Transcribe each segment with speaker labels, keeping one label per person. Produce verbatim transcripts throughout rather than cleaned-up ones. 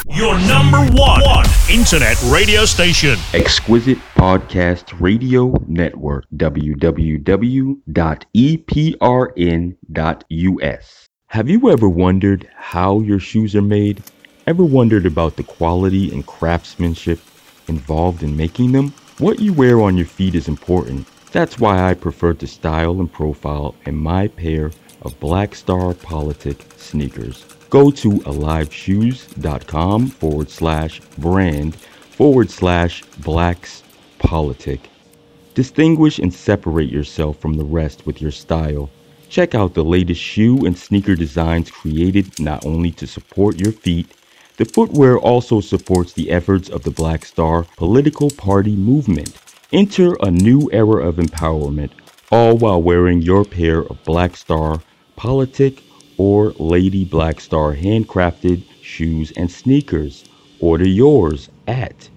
Speaker 1: Your number one, one internet radio station.
Speaker 2: Exquisite Podcast Radio Network. w w w dot e p r n dot u s. Have you ever wondered how your shoes are made? Ever wondered about the quality and craftsmanship involved in making them? What you wear on your feet is important. That's why I prefer to style and profile in my pair of Black Star Politic sneakers. Go to aliveshoes.com forward slash brand forward slash blacks politic. Distinguish and separate yourself from the rest with your style. Check out the latest shoe and sneaker designs created not only to support your feet. The footwear also supports the efforts of the Black Star political party movement. Enter a new era of empowerment, all while wearing your pair of Black Star Politic or Lady Black Star handcrafted shoes and sneakers. Order yours at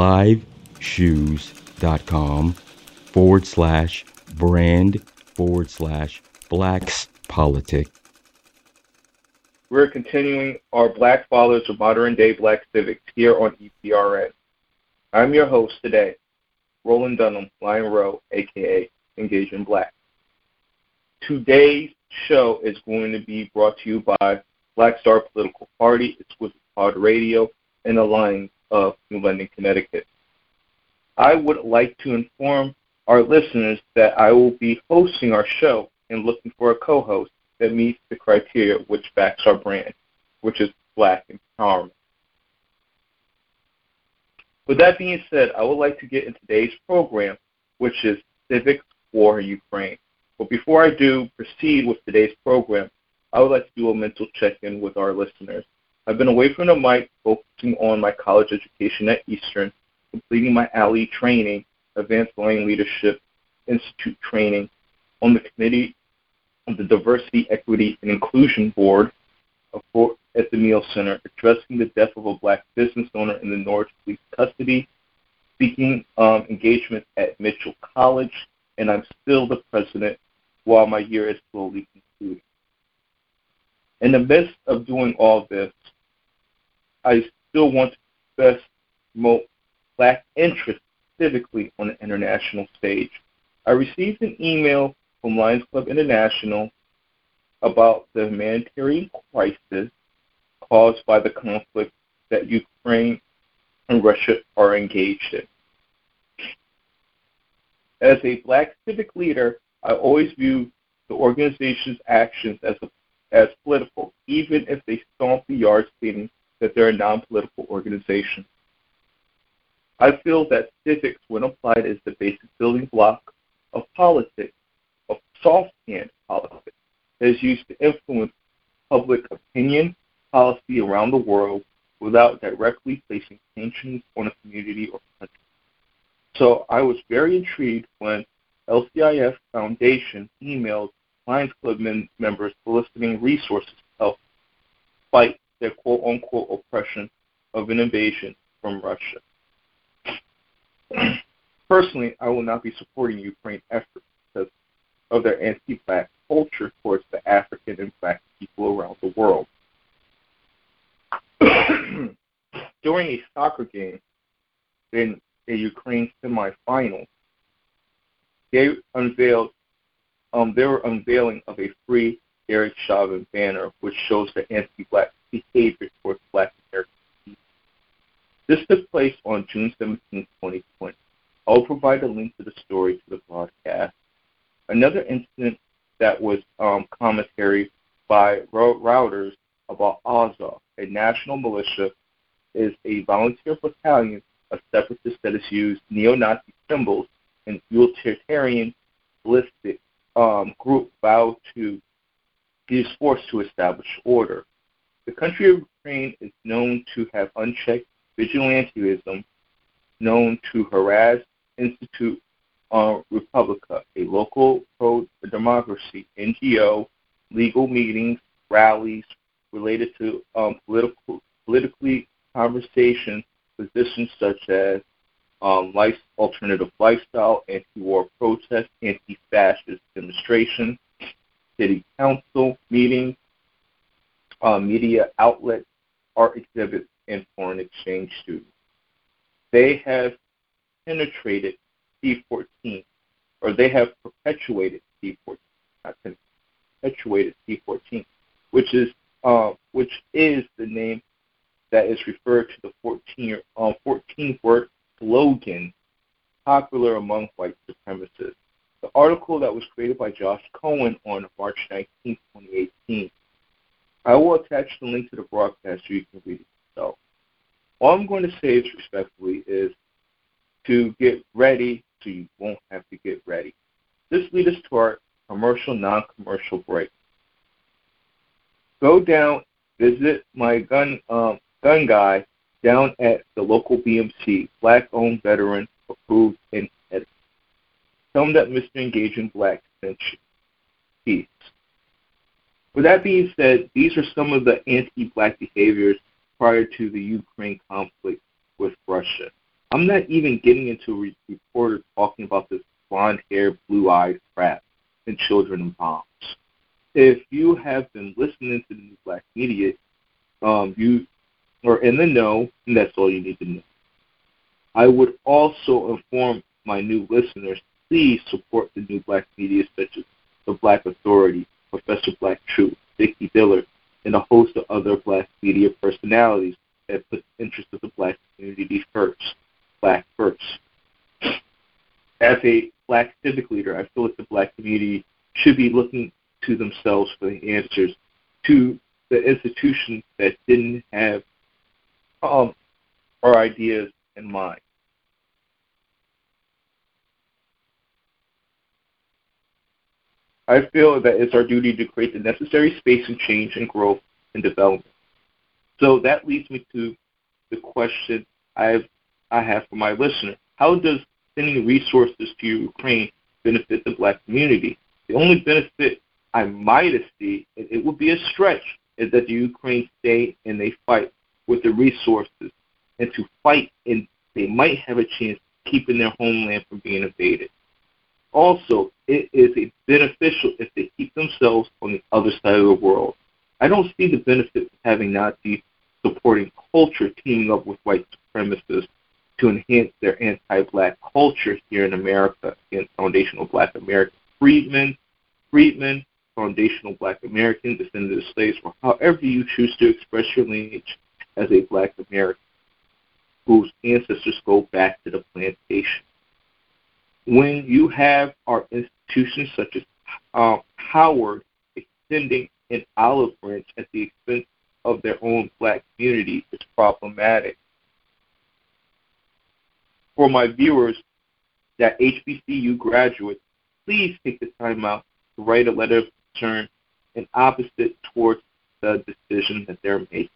Speaker 2: aliveshoes.com forward slash brand forward slash blacks politic.
Speaker 3: We're continuing our Black Fathers of Modern Day Black Civics here on E P R N. I'm your host today, Roland Dunham, Lion Rowe, a k a. Engage in Black. Today's show is going to be brought to you by Black Star Political Party, Exquisite Pod Radio, and the Lions of New London, Connecticut. I would like to inform our listeners that I will be hosting our show and looking for a co-host that meets the criteria which backs our brand, which is Black empowerment. With that being said, I would like to get into today's program, which is Civics for Ukraine. But before I do proceed with today's program, I would like to do a mental check-in with our listeners. I've been away from the mic, focusing on my college education at Eastern, completing my A L E training, Advanced Learning Leadership Institute training, on the committee of the Diversity, Equity, and Inclusion Board at the Neal Center, addressing the death of a Black business owner in the Norwich Police custody, speaking um, engagement at Mitchell College, and I'm still the president while my year is slowly concluding. In the midst of doing all this, I still want to best promote Black interest civically on the international stage. I received an email from Lions Club International about the humanitarian crisis caused by the conflict that Ukraine and Russia are engaged in. As a Black civic leader, I always view the organization's actions as a, as political, even if they stomp the yard stating that they're a non-political organization. I feel that civics, when applied, is the basic building block of politics, of soft-hand politics, that is used to influence public opinion, policy around the world without directly placing tensions on a community or country. So I was very intrigued when L C I F Foundation emailed Lions Club men- members soliciting resources to help fight their quote-unquote oppression of an invasion from Russia. Personally, I will not be supporting Ukraine efforts because of their anti-Black culture towards the African and Black people around the world. During a soccer game in a Ukraine semifinal, they unveiled, um, they were unveiling of a free Derek Chauvin banner, which shows the anti-Black behavior towards Black American people. This took place on June seventeenth, twenty twenty. I'll provide a link to the story to the broadcast. Another incident that was um, commentary by Reuters about Azov, a national militia, is a volunteer battalion of separatists that has used neo-Nazi symbols and utilitarian ballistic um, group vowed to use force to establish order. The country of Ukraine is known to have unchecked vigilantism, known to harass Institute uh, Republica, a local pro-democracy N G O, legal meetings, rallies related to um, political, politically conversation positions such as um, life, alternative lifestyle, anti-war protest, anti-fascist demonstration, city council meetings, uh, media outlets, art exhibits, and foreign exchange students. They have penetrated C fourteen, or they have perpetuated C fourteen, not perpetuated C fourteen, which is uh, which is the name that is referred to the fourteen um, fourteen-word slogan popular among white supremacists. The article that was created by Josh Cohen on March nineteenth, twenty eighteen. I will attach the link to the broadcast so you can read it yourself. All I'm going to say is respectfully is to get ready so you won't have to get ready. This leads us to our commercial, non-commercial break. Go down, visit my gun um, gun guy down at the local B M C, black-owned, veteran, approved, and edited. Tell him that Mister Engaging Black sent you. Peace. With that being said, these are some of the anti-black behaviors prior to the Ukraine conflict with Russia. I'm not even getting into a re- reporter talking about this blonde-haired, blue-eyed crap and children and bombs. If you have been listening to the new black media, um, you are in the know, and that's all you need to know. I would also inform my new listeners, please support the new black media such as the Black Authority, Professor Black Truth, Vicky Diller, and a host of other black media personalities that put the interests of the black community first, black first. As a black civic leader, I feel like the black community should be looking to themselves for the answers to the institutions that didn't have um, our ideas in mind. I feel that it's our duty to create the necessary space and change and growth and development. So that leads me to the question I've, I have for my listener. How does sending resources to Ukraine benefit the black community? The only benefit I might see, and it would be a stretch, is that the Ukraine stay and they fight with the resources and to fight, and they might have a chance of keeping their homeland from being invaded. Also, it is a beneficial if they keep themselves on the other side of the world. I don't see the benefit of having Nazis supporting culture teaming up with white supremacists to enhance their anti-black culture here in America against foundational black American freedmen, freedmen, foundational black American, descendants of slaves, or however you choose to express your lineage as a black American whose ancestors go back to the plantation. When you have our institutions such as uh, Howard extending an olive branch at the expense of their own black community, it's problematic. For my viewers, that H B C U graduates, please take the time out to write a letter of concern and opposite towards the decision that they're making.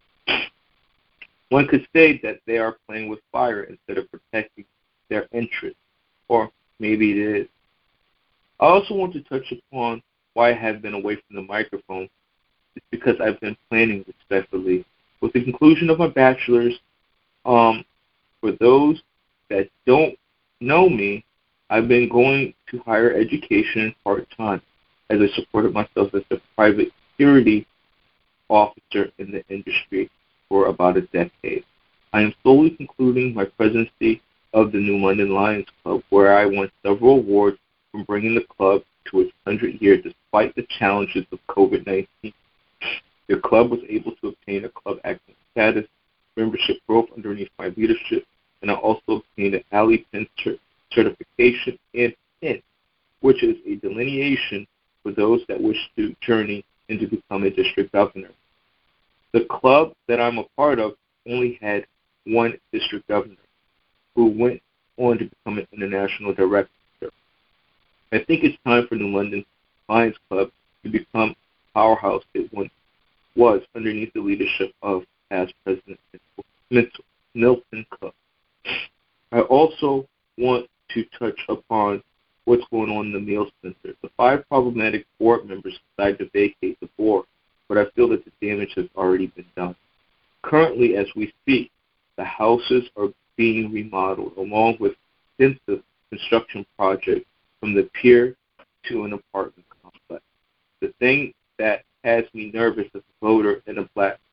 Speaker 3: One could say that they are playing with fire instead of protecting their interests. Or maybe it is. I also want to touch upon why I have been away from the microphone. It's because I've been planning respectfully. With the conclusion of my bachelor's, um, for those that don't know me, I've been going to higher education part-time as I supported myself as a private security officer in the industry for about a decade. I am slowly concluding my presidency of the New London Lions Club, where I won several awards from bringing the club to its hundredth year despite the challenges of COVID nineteen. The club was able to obtain a club acting status, membership growth underneath my leadership, and I also obtained an alley pin certification and pin, which is a delineation for those that wish to journey and to become a district governor. The club that I'm a part of only had one district governor, who went on to become an international director. I think it's time for the London Lions Club to become a powerhouse it once was underneath the leadership of past President Milton Cook. I also want to touch upon what's going on in the Meals Center. The five problematic board members decided to vacate the board, but I feel that the damage has already been done. Currently, as we speak, the houses are being remodeled, along with extensive construction projects from the pier to an apartment complex. The thing that has me nervous as a voter and a black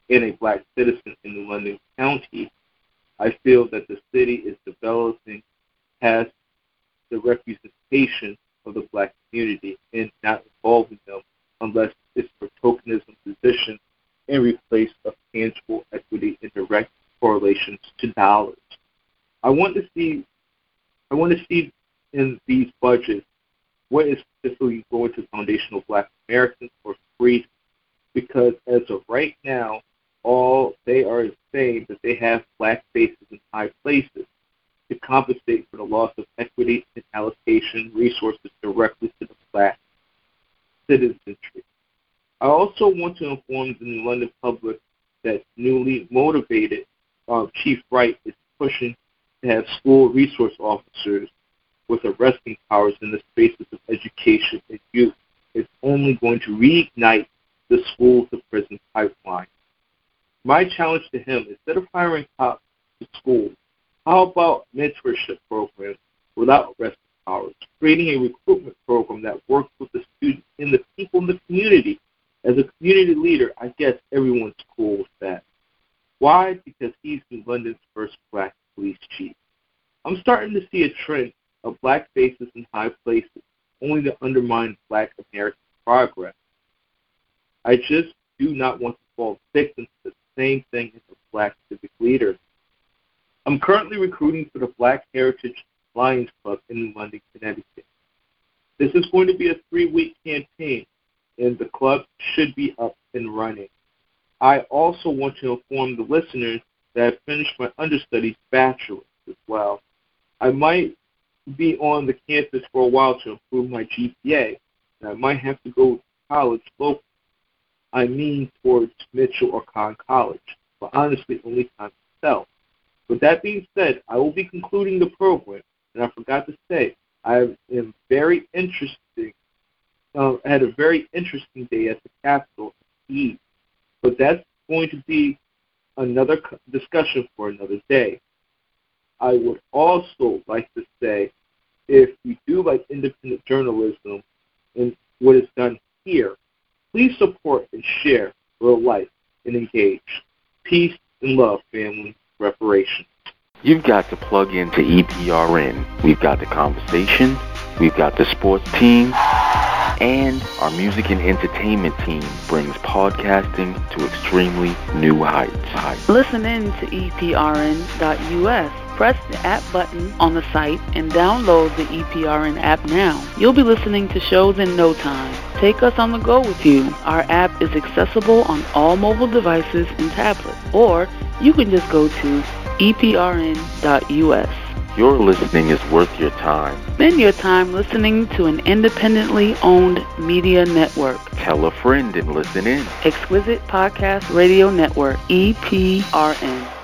Speaker 3: and a black citizen in London County, I feel that the city is developing past the representation of the black community and not involving them unless it's for tokenism position in replace of tangible equity and direct correlations to dollars. I want to see I want to see in these budgets what is specifically going to foundational black Americans for free, because as of right now, all they are saying that they have black faces in high places to compensate for the loss of equity and allocation resources directly to the black citizenry. I also want to inform the London public that newly motivated uh, Chief Wright is pushing to have school resource officers with arresting powers in the spaces of education and youth. It's only going to reignite the school-to-prison pipeline. My challenge to him, instead of hiring cops to schools, how about mentorship programs without arresting powers, creating a recruitment program that works with the students and the people in the community? As a community leader, I guess everyone's cool with that. Why? Because he's London's first black police chief. I'm starting to see a trend of black faces in high places, only to undermine black American progress. I just do not want to fall victim to the same thing as a black civic leader. I'm currently recruiting for the Black Heritage Lions Club in London, Connecticut. This is going to be a three-week campaign, and the club should be up and running. I also want to inform the listeners that I've finished my understudies bachelor's as well. I might be on the campus for a while to improve my G P A, and I might have to go to college locally. I mean towards Mitchell or Conn College, but honestly only time to tell. With that being said, I will be concluding the program, and I forgot to say, I am very interesting. Uh, I had a very interesting day at the Capitol, Eve, but that's going to be another discussion for another day. I would also like to say, if you do like independent journalism and what is done here, please support and share real life and engage. Peace and love, family. Reparations.
Speaker 2: You've got to plug into E P R N. We've got the conversation, we've got the sports team, and our music and entertainment team brings podcasting to extremely new heights.
Speaker 4: Listen in to E P R N dot U S. Press the app button on the site and download the E P R N app now. You'll be listening to shows in no time. Take us on the go with you. Our app is accessible on all mobile devices and tablets, or you can just go to E P R N dot U S.
Speaker 2: Your listening is worth your time.
Speaker 4: Spend your time listening to an independently owned media network.
Speaker 2: Tell a friend and listen in.
Speaker 4: Exquisite Podcast Radio Network, E P R N.